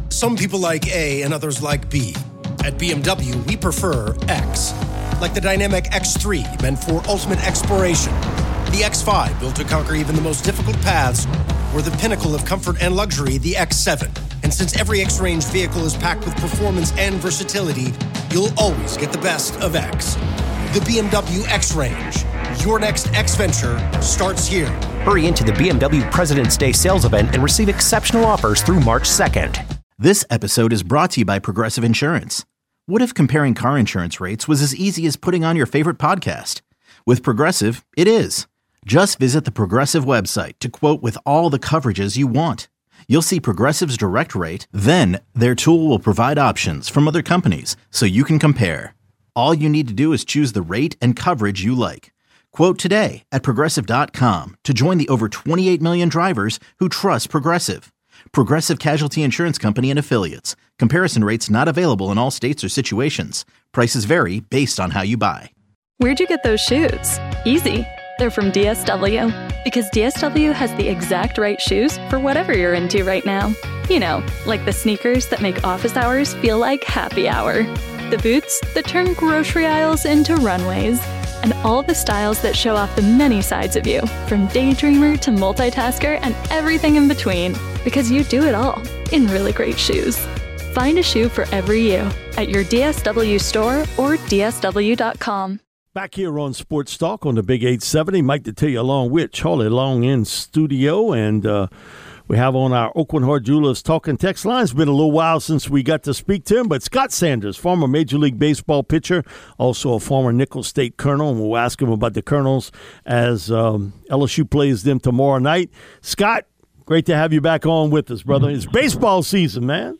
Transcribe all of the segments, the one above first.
Some people like A and others like B. At BMW, we prefer X. Like the dynamic X3, meant for ultimate exploration. The X5, built to conquer even the most difficult paths. Or the pinnacle of comfort and luxury, the X7. And since every X-Range vehicle is packed with performance and versatility, you'll always get the best of X. The BMW X-Range. Your next X-Venture starts here. Hurry into the BMW President's Day sales event and receive exceptional offers through March 2nd. This episode is brought to you by Progressive Insurance. What if comparing car insurance rates was as easy as putting on your favorite podcast? With Progressive, it is. Just visit the Progressive website to quote with all the coverages you want. You'll see Progressive's direct rate, then their tool will provide options from other companies so you can compare. All you need to do is choose the rate and coverage you like. Quote today at Progressive.com to join the over 28 million drivers who trust Progressive. Progressive Casualty Insurance Company and Affiliates. Comparison rates not available in all states or situations. Prices vary based on how you buy. Where'd you get those shoes? Easy. They're from DSW. Because DSW has the exact right shoes for whatever you're into right now. You know, like the sneakers that make office hours feel like happy hour. The boots that turn grocery aisles into runways. And all the styles that show off the many sides of you, from daydreamer to multitasker and everything in between, because you do it all in really great shoes. Find a shoe for every you at your DSW store or DSW.com. Back here on Sports Talk on the Big 870, Mike Detillier along with Charlie Long in studio, and we have on our Oakland Heart Jewelers talking text line. It's been a little while since we got to speak to him, but Scott Sanders, former Major League Baseball pitcher, also a former Nicholls State Colonel, and we'll ask him about the Colonels as LSU plays them tomorrow night. Scott, great to have you back on with us, brother. It's baseball season, man.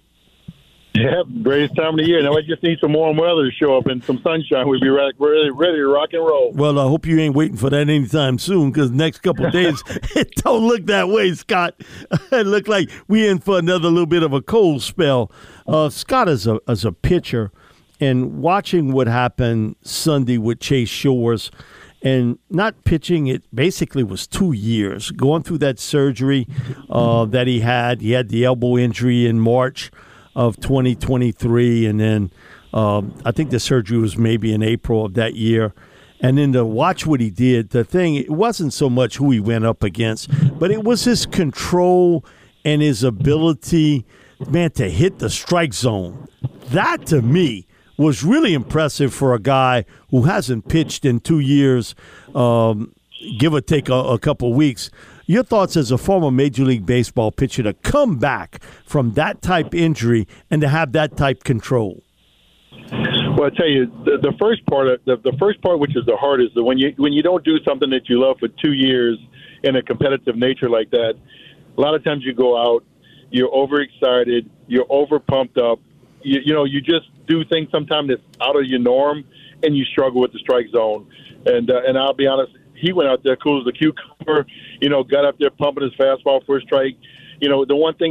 Yeah, greatest time of the year. Now I just need some warm weather to show up and some sunshine. We'll be ready to rock and roll. Well, I hope you ain't waiting for that anytime soon, because next couple of days, it don't look that way, Scott. It look like we in for another little bit of a cold spell. Scott, as a pitcher, and watching what happened Sunday with Chase Shores, and not pitching, it basically was 2 years, going through that surgery that he had. He had the elbow injury in March of 2023, and then I think the surgery was maybe in April of that year. And then to watch what he did, the thing, it wasn't so much who he went up against, but it was his control and his ability, man, to hit the strike zone. That, to me, was really impressive for a guy who hasn't pitched in 2 years, give or take a couple weeks. Your thoughts as a former Major League Baseball pitcher to come back from that type injury and to have that type control? Well, I tell you, the first part, which is the hardest, when you don't do something that you love for 2 years in a competitive nature like that, a lot of times you go out, you're overexcited, you're over pumped up, you just do things sometimes that's out of your norm, and you struggle with the strike zone. And I'll be honest, he went out there cool as a cucumber, got up there pumping his fastball for a strike. The one thing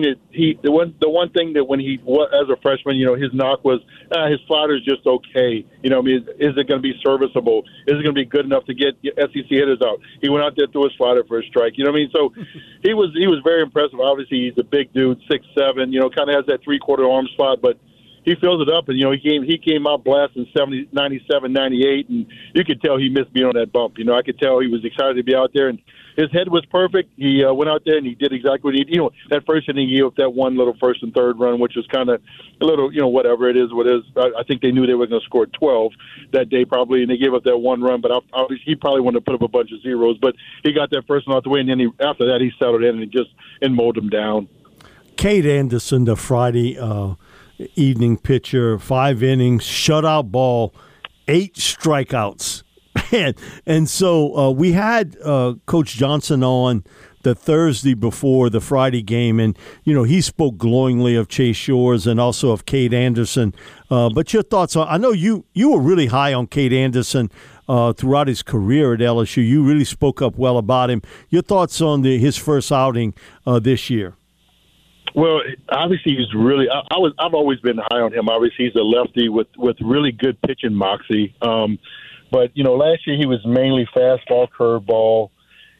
that when he was as a freshman, his knock was his slider's just okay. Is it going to be serviceable? Is it going to be good enough to get SEC hitters out? He went out there, threw a slider for a strike. So he was very impressive. Obviously, he's a big dude, 6'7", kind of has that three-quarter arm slot, but he fills it up, and he came out blasting 70, 97, 98, and you could tell he missed being on that bump. I could tell he was excited to be out there, and his head was perfect. He went out there and he did exactly what he did. That first inning, he gave up that one little first and third run, which was kind of a little, whatever it is, what it is. I think they knew they were going to score 12 that day probably, and they gave up that one run. But obviously, he probably wanted to put up a bunch of zeros. But he got that first one out the way, and then after that, he settled in and mowed him down. Cade Anderson, the Friday evening pitcher, 5 innings, shutout ball, 8 strikeouts. And so we had Coach Johnson on the Thursday before the Friday game, and, he spoke glowingly of Chase Shores and also of Cade Anderson. But your thoughts on, I know you were really high on Cade Anderson throughout his career at LSU. You really spoke up well about him. Your thoughts on his first outing this year? Well, obviously he's really. I've always been high on him. Obviously, he's a lefty with really good pitching moxie. But last year he was mainly fastball, curveball.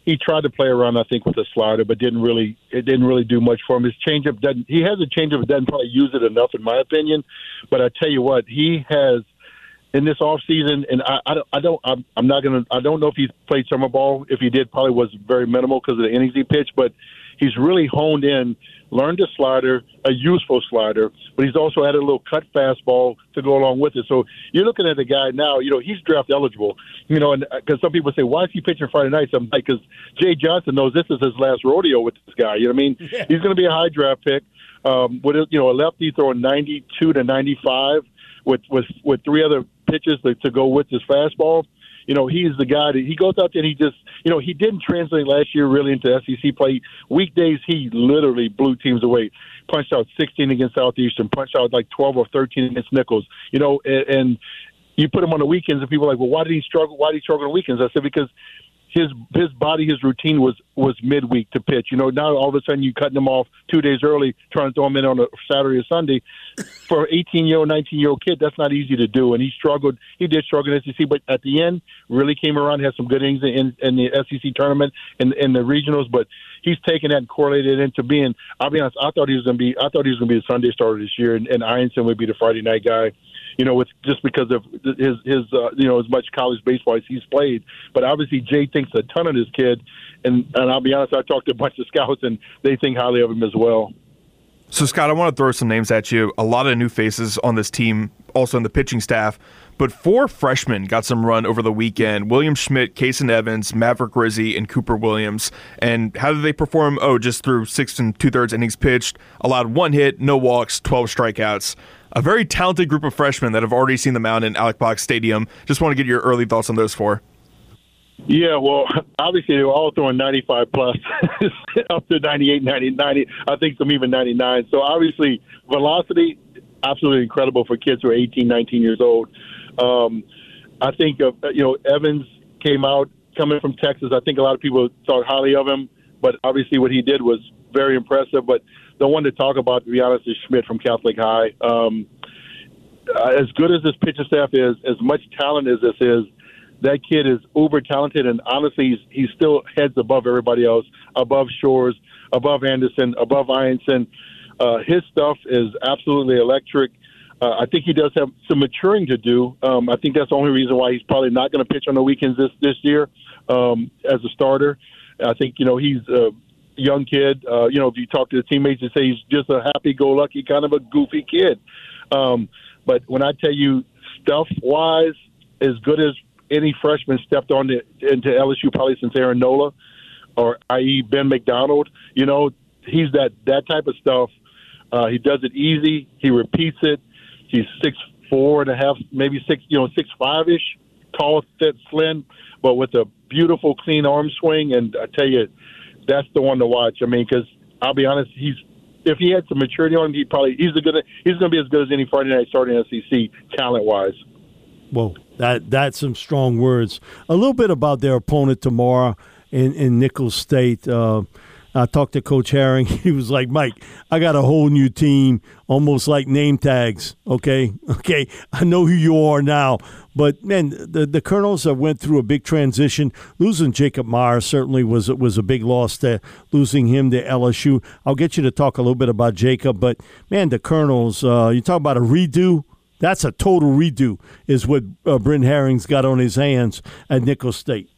he tried to play around, I think, with the slider, but it didn't really do much for him. His changeup he has a changeup, but doesn't probably use it enough, in my opinion. But I tell you what, he has in this offseason, and I don't know if he's played summer ball. If he did, probably was very minimal because of the innings he pitched, but he's really honed in, learned a slider, a useful slider, but he's also added a little cut fastball to go along with it. So you're looking at a guy now, he's draft eligible, and because some people say, why is he pitching Friday nights? I'm like, because Jay Johnson knows this is his last rodeo with this guy. You know what I mean? Yeah. He's going to be a high draft pick. With a lefty throwing 92 to 95 with three other pitches to go with his fastball. He's the guy that he goes out there and he just, he didn't translate last year really into SEC play. Weekdays, he literally blew teams away. Punched out 16 against Southeastern, punched out like 12 or 13 against Nichols, and you put him on the weekends and people are like, well, why did he struggle? Why did he struggle on weekends? I said, because his body, his routine was midweek to pitch. Now all of a sudden you cutting him off 2 days early, trying to throw him in on a Saturday or Sunday. For an 18-year-old, 19-year-old kid, that's not easy to do. And he struggled. He did struggle in SEC, but at the end, really came around, had some good innings in the SEC tournament and in the regionals. But he's taken that and correlated it into being. I'll be honest. I thought he was going to be the Sunday starter this year, and Ianson would be the Friday night guy. With just because of his as much college baseball as he's played. But obviously Jay thinks a ton of this kid, and I'll be honest, I talked to a bunch of scouts, and they think highly of him as well. So, Scott, I want to throw some names at you. A lot of new faces on this team, also in the pitching staff. But 4 freshmen got some run over the weekend. William Schmidt, Kason Evans, Maverick Rizzi, and Cooper Williams. And how did they perform? Just through 6 2/3 innings pitched, allowed 1 hit, no walks, 12 strikeouts. A very talented group of freshmen that have already seen the mound in Alec Box Stadium. Just want to get your early thoughts on those 4. Yeah, well, obviously they were all throwing 95 plus, up to 98, 90, I think some even 99. So obviously velocity, absolutely incredible for kids who are 18, 19 years old. I think, Evans came out coming from Texas. I think a lot of people thought highly of him, but obviously what he did was very impressive. But the one to talk about, to be honest, is Schmidt from Catholic High. As good as this pitching staff is, as much talent as this is, that kid is uber talented, and honestly, he's still heads above everybody else, above Shores, above Anderson, above Ianson. His stuff is absolutely electric. I think he does have some maturing to do. I think that's the only reason why he's probably not going to pitch on the weekends this year as a starter. I think, he's a young kid. If you talk to the teammates, they say he's just a happy-go-lucky kind of a goofy kid. But when I tell you stuff-wise, as good as any freshman stepped into LSU probably since Aaron Nola, or i.e. Ben McDonald, he's that type of stuff. He does it easy. He repeats it. He's 6'4.5", maybe 6'5"-ish, tall, fit, slim, but with a beautiful, clean arm swing. And I tell you, that's the one to watch. I mean, because I'll be honest, if he had some maturity on him, he's going to be as good as any Friday night starting SEC talent-wise. Whoa, that's some strong words. A little bit about their opponent tomorrow in Nichols State. I talked to Coach Herring. He was like, Mike, I got a whole new team, almost like name tags, okay? I know who you are now. But, man, the Colonels have went through a big transition. Losing Jacob Myers certainly was a big loss there, losing him to LSU. I'll get you to talk a little bit about Jacob. But, man, the Colonels, you talk about a redo. That's a total redo is what Brent Herring's got on his hands at Nichols State.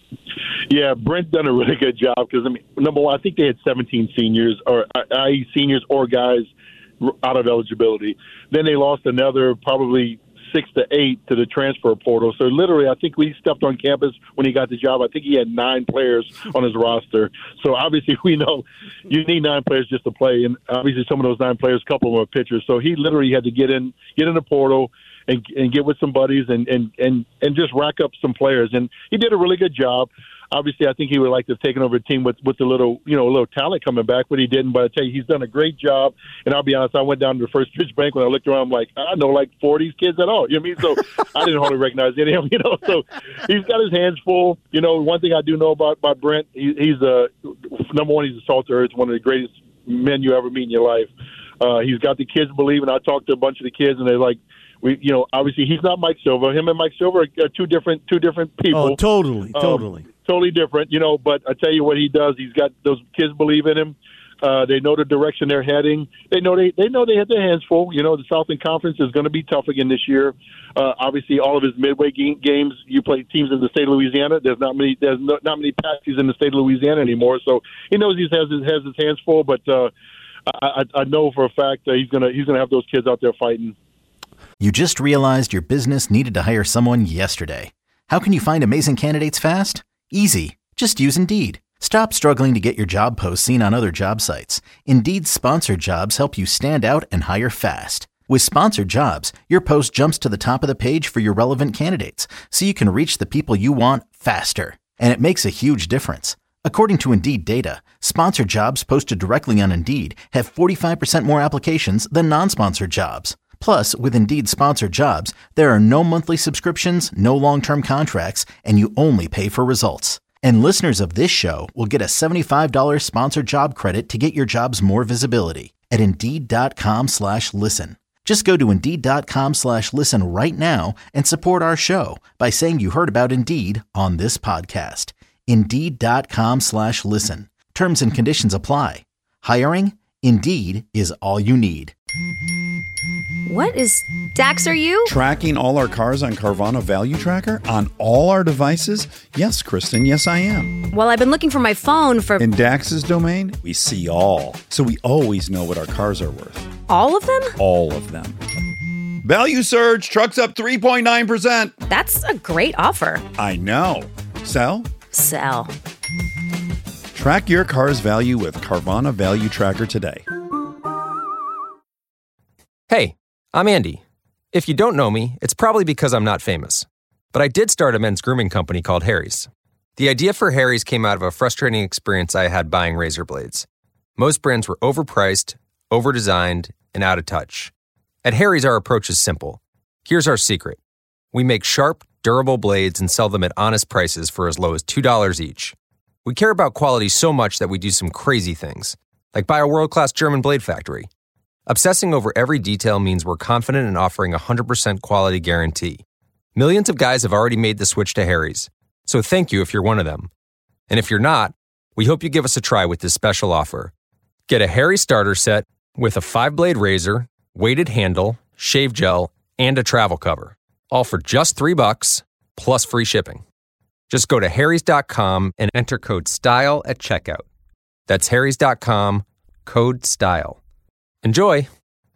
Yeah, Brent's done a really good job because, number one, I think they had 17 seniors, or i.e. seniors or guys out of eligibility. Then they lost another probably 6 to 8 to the transfer portal. So literally, I think we stepped on campus when he got the job. I think he had 9 players on his roster. So obviously, we know you need 9 players just to play, and obviously some of those 9 players, a couple of them are pitchers. So he literally had to get in the portal and get with some buddies and just rack up some players. And he did a really good job. Obviously, I think he would like to have taken over a team with a little talent coming back, but he didn't. But I tell you, he's done a great job. And I'll be honest, I went down to the first pitch bank when I looked around. I'm like, I know like 4 of these kids at all. You know what I mean? So I didn't hardly recognize any of them. So he's got his hands full. One thing I do know about Brent, he's number one. He's a salt of earth, one of the greatest men you ever meet in your life. He's got the kids believing. I talked to a bunch of the kids, and they're like, obviously he's not Mike Silva. Him and Mike Silva are two different people. Oh, totally. totally different, you know. But I tell you what he does. He's got those kids believe in him. They know the direction they're heading. They know they have their hands full. You know, the Southern Conference is going to be tough again this year. Obviously, all of his midway games, you play teams in the state of Louisiana. There's not many passes in the state of Louisiana anymore. So he knows he has his hands full. But I know for a fact that he's gonna have those kids out there fighting. You just realized your business needed to hire someone yesterday. How can you find amazing candidates fast? Easy. Just use Indeed. Stop struggling to get your job posts seen on other job sites. Indeed's sponsored jobs help you stand out and hire fast. With sponsored jobs, your post jumps to the top of the page for your relevant candidates, so you can reach the people you want faster. And it makes a huge difference. According to Indeed data, sponsored jobs posted directly on Indeed have 45% more applications than non-sponsored jobs. Plus, with Indeed sponsored jobs, there are no monthly subscriptions, no long-term contracts, and you only pay for results. And listeners of this show will get a $75 sponsored job credit to get your jobs more visibility at Indeed.com/listen. Just go to Indeed.com/listen right now and support our show by saying you heard about Indeed on this podcast. Indeed.com/listen. Terms and conditions apply. Hiring? Indeed is all you need. What is Dax, are you? Tracking all our cars on Carvana Value Tracker on all our devices? Yes, Kristen, yes I am. Well, I've been looking for my phone for... In Dax's domain, we see all. So we always know what our cars are worth. All of them? All of them. Value surge, trucks up 3.9%. That's a great offer. I know. Sell? Sell. Track your car's value with Carvana Value Tracker today. Hey, I'm Andy. If you don't know me, it's probably because I'm not famous. But I did start a men's grooming company called Harry's. The idea for Harry's came out of a frustrating experience I had buying razor blades. Most brands were overpriced, overdesigned, and out of touch. At Harry's, our approach is simple. Here's our secret. We make sharp, durable blades and sell them at honest prices for as low as $2 each. We care about quality so much that we do some crazy things, like buy a world-class German blade factory. Obsessing over every detail means we're confident in offering a 100% quality guarantee. Millions of guys have already made the switch to Harry's, so thank you if you're one of them. And if you're not, we hope you give us a try with this special offer. Get a Harry starter set with a 5-blade razor, weighted handle, shave gel, and a travel cover, all for just $3 plus free shipping. Just go to harrys.com and enter code STYLE at checkout. That's harrys.com, code STYLE. Enjoy.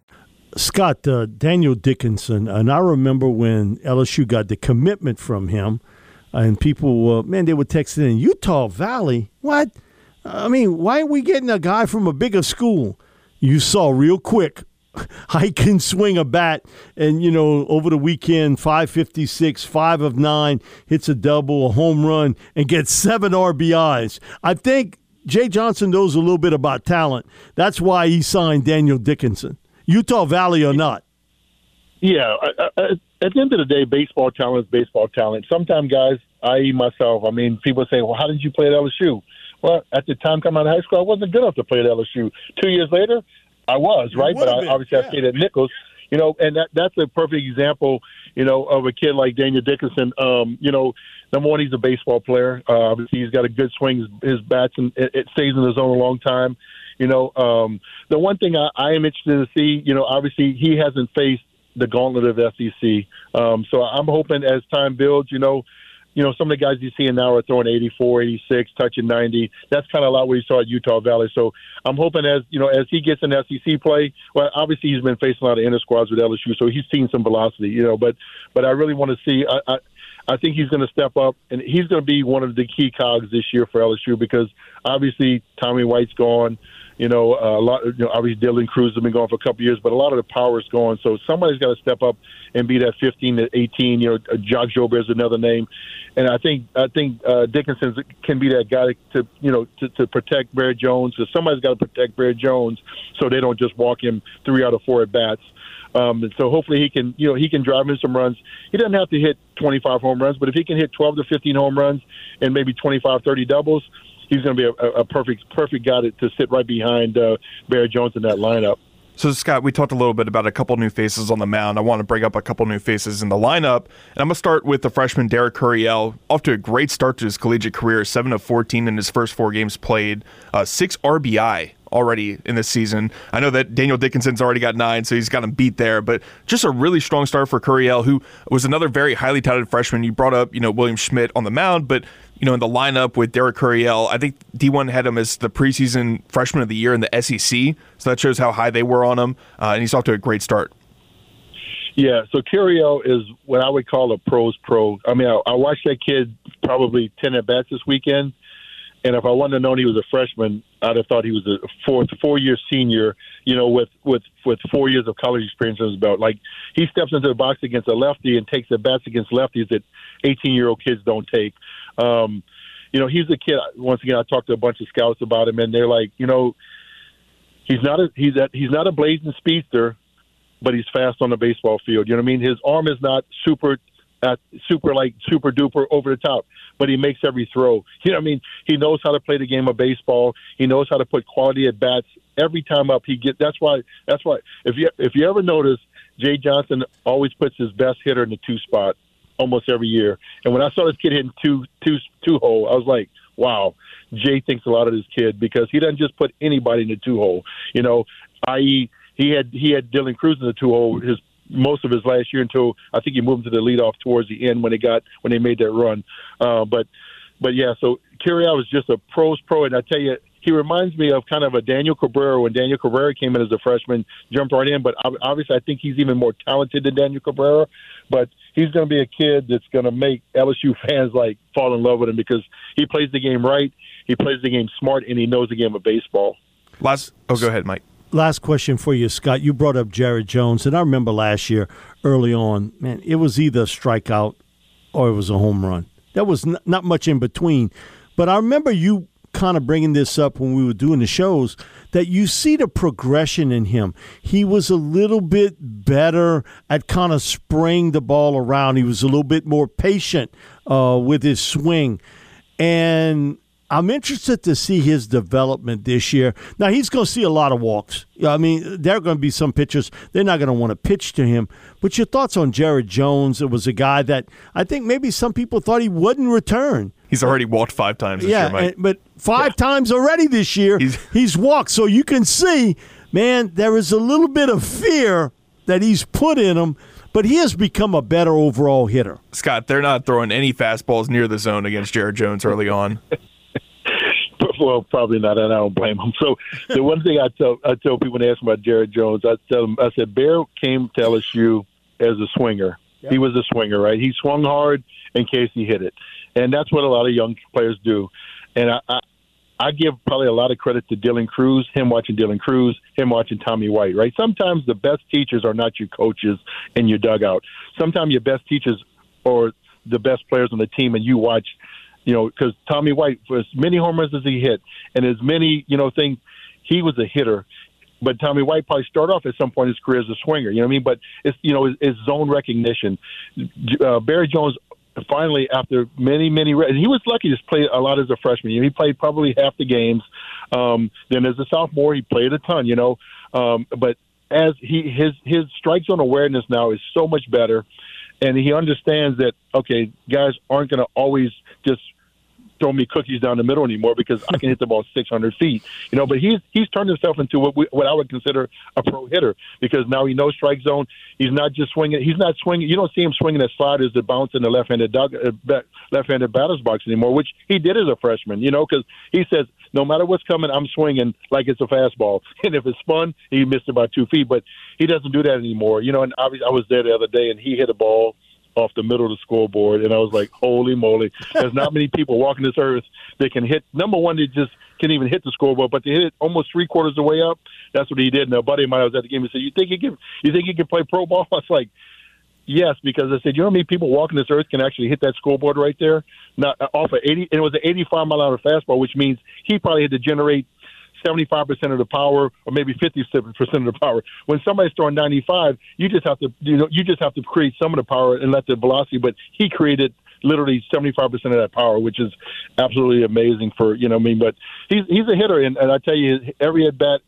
Scott, Daniel Dickinson, and I remember when LSU got the commitment from him, and people, they would text in, Utah Valley? What? I mean, why are we getting a guy from a bigger school? You saw real quick, I can swing a bat, and, over the weekend, 556, 5 of 9, hits a double, a home run, and gets 7 RBIs. I think Jay Johnson knows a little bit about talent. That's why he signed Daniel Dickinson. Utah Valley or not. Yeah, at the end of the day, baseball talent is baseball talent. Sometimes guys, i.e. myself, people say, well, how did you play at LSU? Well, at the time coming out of high school, I wasn't good enough to play at LSU. 2 years later, I was, right? But I played at Nichols. And that's a perfect example, of a kid like Daniel Dickinson. Number one, he's a baseball player. Obviously, he's got a good swing. His bats, and it stays in the zone a long time. The one thing I am interested to see, obviously, he hasn't faced the gauntlet of SEC. So I'm hoping as time builds, some of the guys you're seeing now are throwing 84, 86, touching 90. That's kind of a lot what you saw at Utah Valley. So I'm hoping as he gets in SEC play, well, obviously he's been facing a lot of inter squads with LSU, so he's seen some velocity, but I really want to see, I think he's going to step up, and he's going to be one of the key cogs this year for LSU because obviously Tommy White's gone. A lot. Obviously Dylan Cruz has been gone for a couple of years, but a lot of the power is gone. So somebody's got to step up and be that 15 to 18. Jock Jober is another name, and I think Dickinson can be that guy to protect Barrett Jones. So somebody's got to protect Barrett Jones so they don't just walk him 3 out of 4 at bats. And so hopefully he can drive in some runs. He doesn't have to hit 25 home runs, but if he can hit 12 to 15 home runs and maybe 25, 30 doubles, he's going to be a perfect guy to sit right behind Barrett Jones in that lineup. So, Scott, we talked a little bit about a couple new faces on the mound. I want to bring up a couple new faces in the lineup. And I'm going to start with the freshman Derek Curiel, off to a great start to his collegiate career, 7 of 14 in his first 4 games played, 6 RBI already in this season. I know that Daniel Dickinson's already got 9, so he's got him beat there, but just a really strong start for Curiel, who was another very highly touted freshman. You brought up, William Schmidt on the mound, but in the lineup with Derek Curiel, I think D1 had him as the preseason freshman of the year in the SEC, so that shows how high they were on him, and he's off to a great start. Yeah, so Curiel is what I would call a pro's pro. I mean, I watched that kid probably 10 at-bats this weekend, and if I wouldn't have known he was a freshman, I'd have thought he was a four-year senior, with 4 years of college experience on his belt. Like, he steps into the box against a lefty and takes at-bats against lefties that 18-year-old kids don't take. He's a kid. Once again, I talked to a bunch of scouts about him, and they're like, he's not a blazing speedster, but he's fast on the baseball field. You know what I mean? His arm is not super duper over the top, but he makes every throw. You know what I mean? He knows how to play the game of baseball. He knows how to put quality at bats every time up. That's why. If you ever notice, Jay Johnson always puts his best hitter in the 2 spot almost every year. And when I saw this kid hitting two hole, I was like, wow, Jay thinks a lot of this kid, because he doesn't just put anybody in the 2 hole. I.e., he had Dylan Cruz in the 2 hole most of his last year, until I think he moved to the leadoff towards the end when they made that run. But yeah, so Curiel is just a pro's pro, and I tell you, he reminds me of kind of a Daniel Cabrera when Daniel Cabrera came in as a freshman, jumped right in. But obviously, I think he's even more talented than Daniel Cabrera. But he's going to be a kid that's going to make LSU fans fall in love with him, because he plays the game right, he plays the game smart, and he knows the game of baseball. Go ahead, Mike. Last question for you, Scott. You brought up Jared Jones, and I remember last year early on, man, it was either a strikeout or it was a home run. There was not much in between. But I remember you kind of bringing this up when we were doing the shows, that you see the progression in him. He was a little bit better at kind of spraying the ball around. He was a little bit more patient with his swing. And I'm interested to see his development this year. Now, he's going to see a lot of walks. I mean, there are going to be some pitchers, they're not going to want to pitch to him. But your thoughts on Jared Jones? It was a guy that I think maybe some people thought he wouldn't return. He's already walked 5 times this year, Mike. But 5 times already this year, he's walked. So you can see, man, there is a little bit of fear that he's put in him, but he has become a better overall hitter. Scott, they're not throwing any fastballs near the zone against Jared Jones early on. Well, probably not, and I don't blame him. So the one thing I tell people when they ask me about Jared Jones, I tell them, I said, Bear came to LSU as a swinger. Yep. He was a swinger, right? He swung hard in case he hit it. And that's what a lot of young players do. And I give probably a lot of credit to Dylan Cruz, him watching Dylan Cruz, him watching Tommy White, right? Sometimes the best teachers are not your coaches in your dugout. Sometimes your best teachers are the best players on the team, and you watch, because Tommy White, for as many home runs as he hit and as many, things, he was a hitter. But Tommy White probably started off at some point in his career as a swinger, you know what I mean? But it's, it's zone recognition. Barry Jones, finally, after many, he was lucky to play a lot as a freshman. He played probably half the games. Then as a sophomore, he played a ton, but as his strike zone awareness now is so much better, and he understands that, okay, guys aren't going to always just throw me cookies down the middle anymore, because I can hit the ball 600 feet. But he's turned himself into what I would consider a pro hitter, because now he knows strike zone. He's not just swinging. He's not swinging. You don't see him swinging at sliders that bounce in the left-handed batter's box anymore, which he did as a freshman, because he says, no matter what's coming, I'm swinging like it's a fastball. And if it's spun, he missed about 2 feet. But he doesn't do that anymore. And obviously I was there the other day, and he hit a ball off the middle of the scoreboard, and I was like, holy moly. There's not many people walking this earth that can hit. Number one, they just can't even hit the scoreboard, but they hit it almost 3/4 of the way up. That's what he did. And a buddy of mine was at the game, he said, you think he can play pro ball? I was like, yes, because I said, you know how many people walking this earth can actually hit that scoreboard right there? Not off of 80, and it was an 85-mile-an-hour fastball, which means he probably had to generate 75% of the power, or maybe 50% of the power. When somebody's throwing 95, you just have to create some of the power and let the velocity. But he created literally 75% of that power, which is absolutely amazing for But he's a hitter, and I tell you, every at bat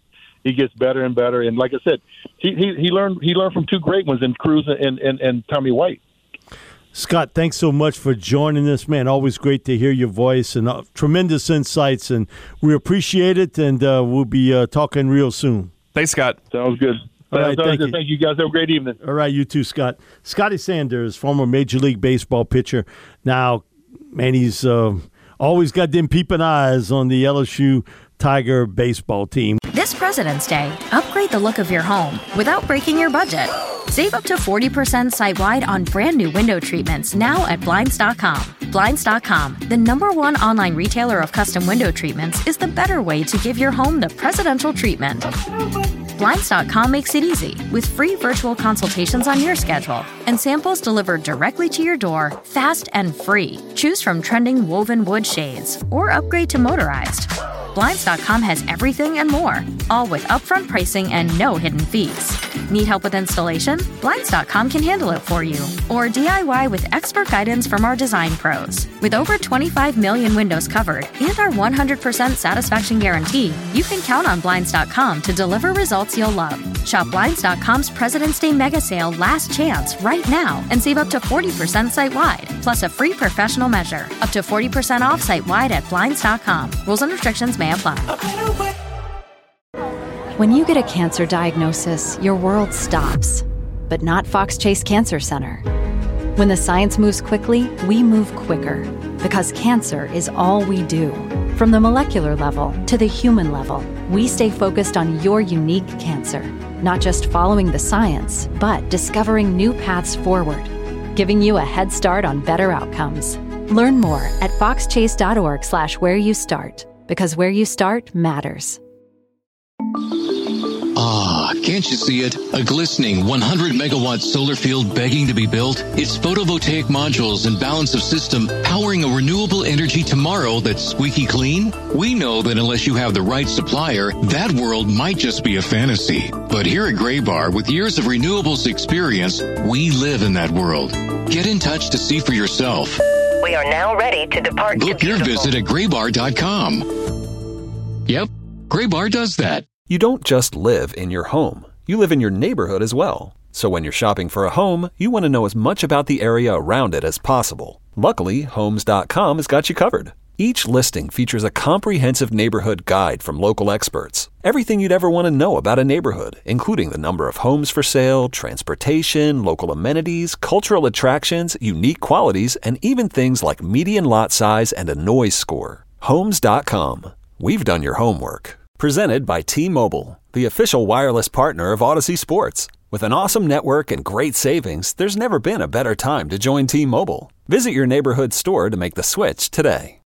he gets better and better. And like I said, he learned from two great ones in Cruz and Tommy White. Scott, thanks so much for joining us, man. Always great to hear your voice and tremendous insights, and we appreciate it, and we'll be talking real soon. Thanks, Scott. Sounds good. All right, thank you. Thank you, guys. Have a great evening. All right, you too, Scott. Scotty Sanders, former Major League Baseball pitcher. Now, man, he's always got them peeping eyes on the LSU Tiger baseball team. This President's Day, upgrade the look of your home without breaking your budget. Save up to 40% site-wide on brand new window treatments now at Blinds.com. Blinds.com, the #1 online retailer of custom window treatments, is the better way to give your home the presidential treatment. Blinds.com makes it easy with free virtual consultations on your schedule and samples delivered directly to your door, fast and free. Choose from trending woven wood shades or upgrade to motorized. Blinds.com has everything and more, all with upfront pricing and no hidden fees. Need help with installation? Blinds.com can handle it for you. Or DIY with expert guidance from our design pros. With over 25 million windows covered and our 100% satisfaction guarantee, you can count on Blinds.com to deliver results you'll love. Shop Blinds.com's President's Day Mega Sale Last Chance right now and save up to 40% site-wide, plus a free professional measure. Up to 40% off site-wide at Blinds.com. Rules and restrictions may apply. When you get a cancer diagnosis, your world stops. But not Fox Chase Cancer Center. When the science moves quickly, we move quicker. Because cancer is all we do. From the molecular level to the human level, we stay focused on your unique cancer. Not just following the science, but discovering new paths forward. Giving you a head start on better outcomes. Learn more at foxchase.org/where you start. Because where you start matters. Ah, can't you see it? A glistening 100-megawatt solar field begging to be built. Its photovoltaic modules and balance of system powering a renewable energy tomorrow that's squeaky clean. We know that unless you have the right supplier, that world might just be a fantasy. But here at Graybar, with years of renewables experience, we live in that world. Get in touch to see for yourself. We are now ready to depart. Book your visit at graybar.com. Yep, Graybar does that. You don't just live in your home. You live in your neighborhood as well. So when you're shopping for a home, you want to know as much about the area around it as possible. Luckily, Homes.com has got you covered. Each listing features a comprehensive neighborhood guide from local experts. Everything you'd ever want to know about a neighborhood, including the number of homes for sale, transportation, local amenities, cultural attractions, unique qualities, and even things like median lot size and a noise score. Homes.com. We've done your homework. Presented by T-Mobile, the official wireless partner of Odyssey Sports. With an awesome network and great savings, there's never been a better time to join T-Mobile. Visit your neighborhood store to make the switch today.